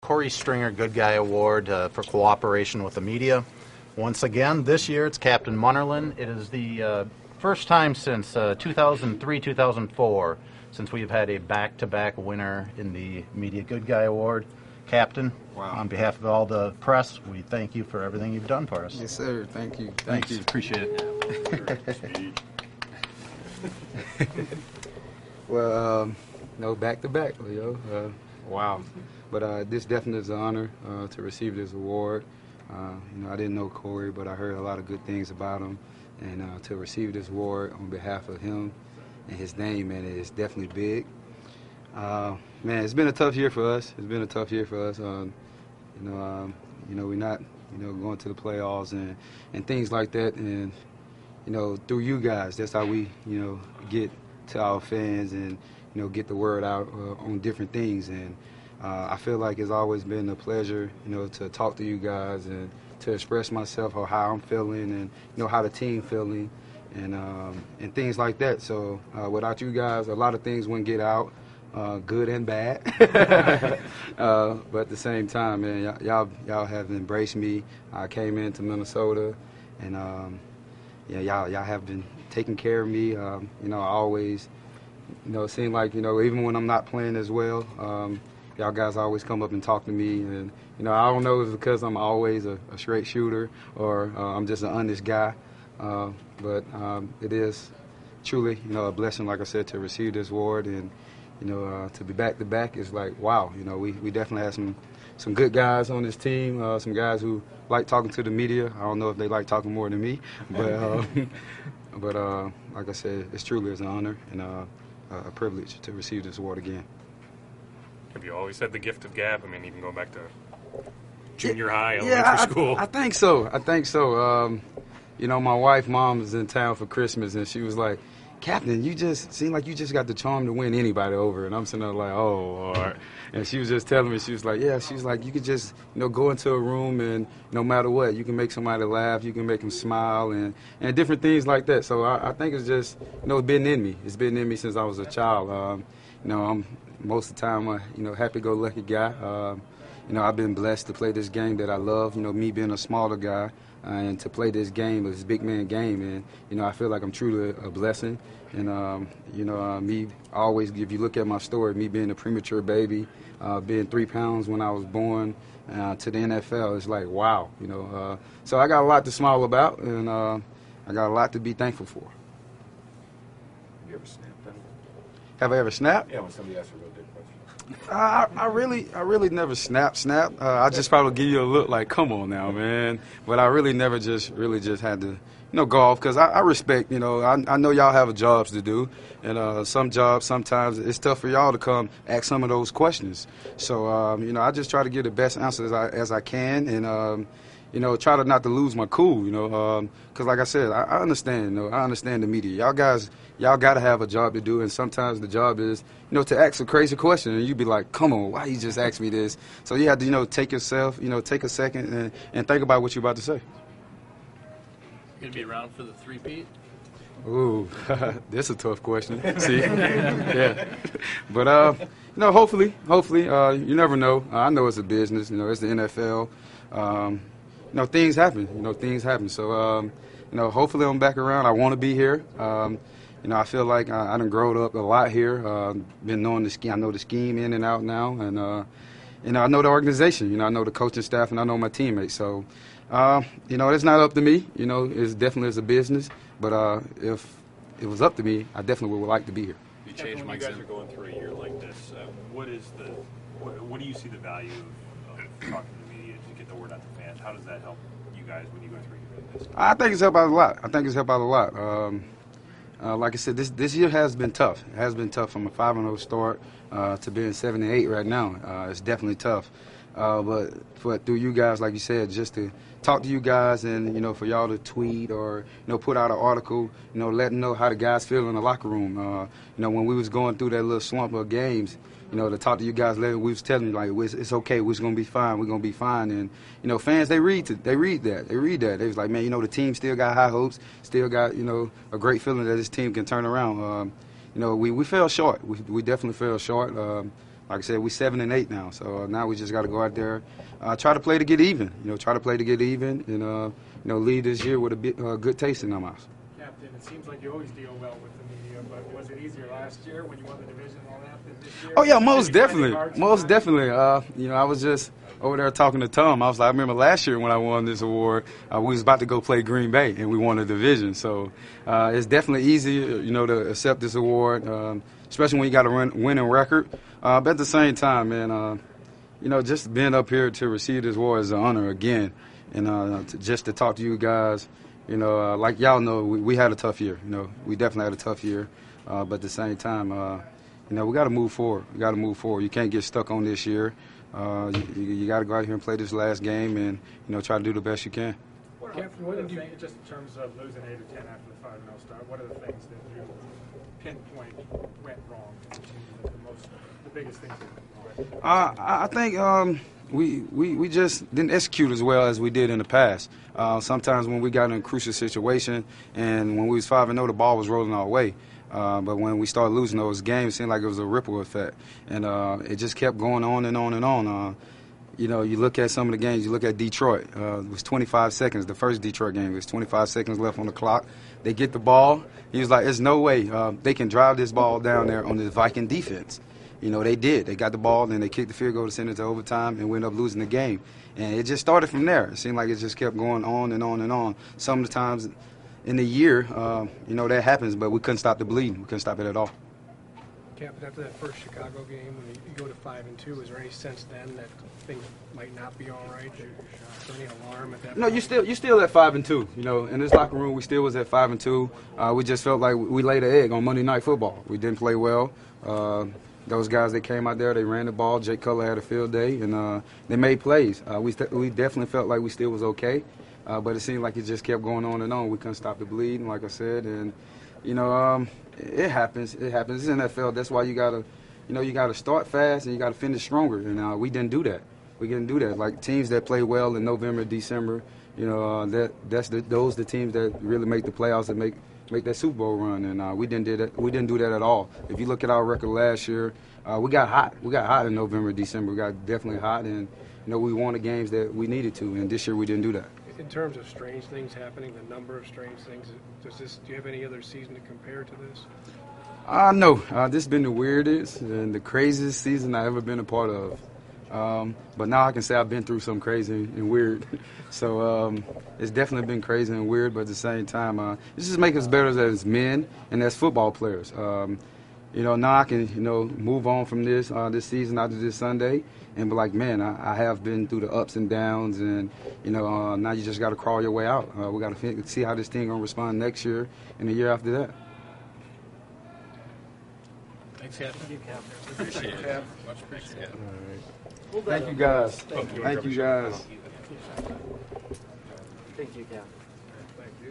Corey Stringer Good Guy Award for cooperation with the media. Once again, this year it's Captain Munnerlyn. It is the first time since 2003-2004 since we've had a back-to-back winner in the Media Good Guy Award. Captain, wow. On behalf of all the press, we thank you for everything you've done for us. Yes, sir. Thank you. Thanks. Appreciate it. Well, back-to-back, Leo. Wow. But this definitely is an honor to receive this award. I didn't know Corey, but I heard a lot of good things about him. And to receive this award on behalf of him and his name, man, it's definitely big. Man, it's been a tough year for us. We're not, going to the playoffs and things like that. And, through you guys, that's how we, get to our fans and, get the word out on different things. And I feel like it's always been a pleasure, to talk to you guys and to express myself or how I'm feeling and, how the team feeling and things like that. So without you guys, a lot of things wouldn't get out. Good and bad, but at the same time, man, y'all have embraced me. I came into Minnesota, and y'all have been taking care of me. I always, it seemed like even when I'm not playing as well, y'all guys always come up and talk to me, and I don't know if it's because I'm always a straight shooter or I'm just an honest guy, but it is truly a blessing, like I said, to receive this award and. To be back-to-back is like, wow. We definitely have some good guys on this team, some guys who like talking to the media. I don't know if they like talking more than me, but like I said, it's truly an honor and a privilege to receive this award again. Have you always had the gift of gab? I mean, even going back to junior high, elementary school. I think so. My wife, mom, was in town for Christmas, and she was like, Captain, you just seem like you just got the charm to win anybody over. And I'm sitting there like, oh, Lord. And she was just telling me, she was like, you could just, go into a room and no matter what, you can make somebody laugh, you can make them smile and different things like that. So I think it's just, it's been in me. It's been in me since I was a child. I'm most of the time a, happy-go-lucky guy. I've been blessed to play this game that I love, me being a smaller guy. And to play this game, this big man game, and I feel like I'm truly a blessing. And me always, if you look at my story, me being a premature baby, being 3 pounds when I was born, to the NFL, it's like wow, So I got a lot to smile about, and I got a lot to be thankful for. Have you ever snapped at him? Have I ever snapped? Yeah, when somebody asks a real big question. I really never snap. I just probably give you a look like, come on now, man. But I really never just had to, go off because I respect, I know y'all have jobs to do. And some jobs, sometimes it's tough for y'all to come ask some of those questions. So, I just try to give the best answers as I can and, try to not to lose my cool, because like I said, I understand, I understand the media. Y'all got to have a job to do, and sometimes the job is, to ask a crazy question, and you be like, come on, why you just asked me this? So you have to, take yourself, take a second and think about what you're about to say. Going to be around for the three-peat? Ooh, that's a tough question. See, yeah, but hopefully, you never know. I know it's a business, it's the NFL. Things happen. So, hopefully I'm back around. I want to be here. I feel like I done grown up a lot here. Been knowing the scheme. I know the scheme in and out now, and I know the organization. I know the coaching staff, and I know my teammates. So, it's not up to me. It's definitely a business. But if it was up to me, I definitely would like to be here. You changed when you guys are going through a year like this, what do you see the value of talking to the media to get the word out to fans? How does that help you guys when you go through a year like this? I think it's helped out a lot. Like I said, this year has been tough. It has been tough from a 5-0 start to being 7-8 right now. It's definitely tough. But through you guys, like you said, just to talk to you guys and, for y'all to tweet or, put out an article, letting know how the guys feel in the locker room. When we was going through that little slump of games, to talk to you guys later, we was telling you, like, it's okay, we're going to be fine, we're going to be fine. And, fans, they read that. They was like, man, the team still got high hopes, still got, a great feeling that this team can turn around. We fell short. We definitely fell short. like I said, we 7-8 now. So now we just got to go out there, try to play to get even. Try to play to get even, and lead this year with a good taste in our mouths. Captain, it seems like you always deal well with the media, but was it easier last year when you won the division and all that than this year? Oh yeah, most Did you find it definitely, hard most sometimes? definitely. I was just over there talking to Tom. I remember last year when I won this award, we was about to go play Green Bay and we won the division. So it's definitely easy, to accept this award, especially when you got a winning record. But at the same time, man, just being up here to receive this award is an honor again, and just to talk to you guys. Like y'all know, we had a tough year. We definitely had a tough year, but at the same time, we got to move forward. We got to move forward. You can't get stuck on this year. You got to go out here and play this last game and try to do the best you can. Captain, what did you, just in terms of losing 8 or 10 after the 5-0 start, what are the things that you pinpoint went wrong? The biggest things that went wrong? I think we just didn't execute as well as we did in the past. Sometimes when we got in a crucial situation and when we was 5-0, the ball was rolling our way. But when we started losing those games, it seemed like it was a ripple effect. And it just kept going on and on and on. You look at some of the games, you look at Detroit. It was 25 seconds, the first Detroit game. It was 25 seconds left on the clock. They get the ball. He was like, there's no way they can drive this ball down there on the Viking defense. They did. They got the ball, then they kicked the field goal to send it to overtime, and we ended up losing the game. And it just started from there. It seemed like it just kept going on and on and on. Some of the times in the year, that happens, but we couldn't stop the bleeding. We couldn't stop it at all. Captain, after that first Chicago game, when you go to 5-2, is there any sense then that things might not be all right? Is there any alarm at that No, point? you still at 5-2. In this locker room, we still was at 5-2. We just felt like we laid an egg on Monday Night Football. We didn't play well. Those guys that came out there, they ran the ball. Jake Cutler had a field day, and they made plays. We definitely felt like we still was okay, but it seemed like it just kept going on and on. We couldn't stop the bleeding, like I said, and it happens. It happens. It's NFL. That's why you gotta start fast and you gotta finish stronger. And we didn't do that. We didn't do that. Like teams that play well in November, December, those the teams that really make the playoffs and make that Super Bowl run. And we didn't do that. We didn't do that at all. If you look at our record last year, we got hot. We got hot in November, December. We got definitely hot, and we won the games that we needed to. And this year we didn't do that. In terms of strange things happening, the number of strange things, do you have any other season to compare to this? No. This has been the weirdest and the craziest season I've ever been a part of. But now I can say I've been through some crazy and weird. So it's definitely been crazy and weird, but at the same time, it just makes us better as men and as football players. Now I can, move on from this season after this Sunday and be like, man, I have been through the ups and downs, and, now you just got to crawl your way out. We got to see how this team going to respond next year and the year after that. Thanks, Captain. Appreciate it. Much appreciated. Thank you, guys. Thank you, guys. Thank you, Cap.